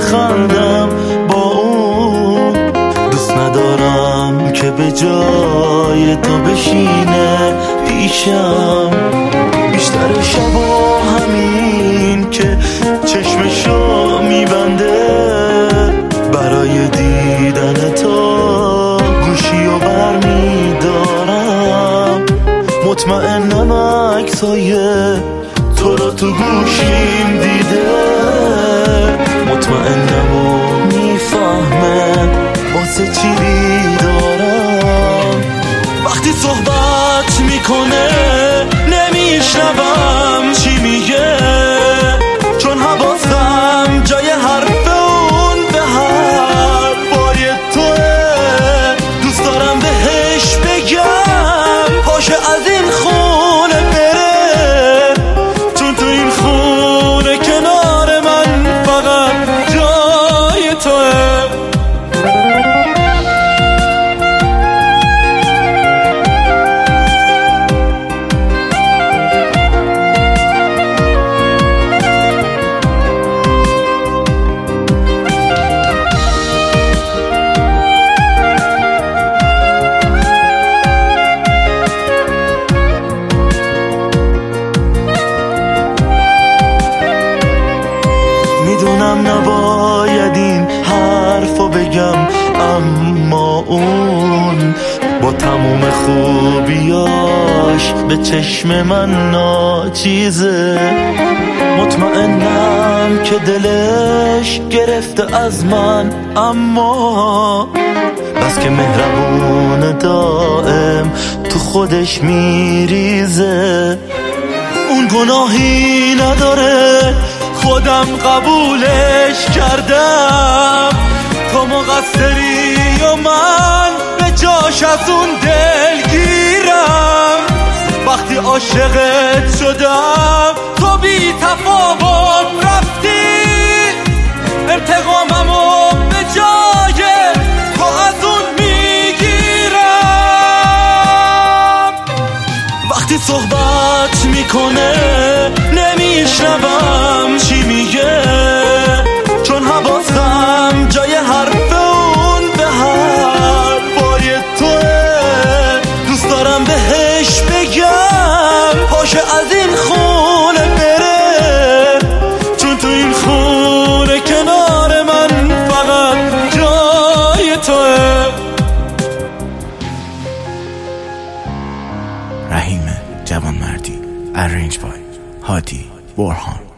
بخندم با اون. دوست ندارم که به جای تو بشینه پیشم. بیشتر شبا همین که چشمشو میبنده برای دیدن تو گوشیو برمیدارم. مطمئنم عکسای تو رو تو گوشیم دیده. مطمئنم و میفهمه واسه چی دارم. وقتی صحبت میکنه نمیشنوم چی میگه، چون حواسم جای حرف اون به حرفای توه. دوست دارم بهش بگم پاشه از این خونه بره، چون تو این خونه کنار من فقط جای توه. میدونم نباید این حرفو بگم، اما اون با تموم خوبیاش به چشم من ناچیزه. مطمئنم که دلش گرفته از من، اما بس که مهربون دائم تو خودش میریزه. اون گناهی نداره خودم قبولش کردم، تو مقصری و من به جاش از اون دلگیرم. وقتی عاشقت شدم تو بی تفاوت رفتی، انتقاممو به جای تو از اون میگیرم. وقتی صحبت میکنه نمیشنوم چی میگه، چون حواسم جای حرف اون به حرفای توه. دوست دارم بهش بگم پاشه از این خونه بره، چون تو این خونه کنار من فقط جای توه. رحیم جوانمردی، ارنج بای هادی برهان.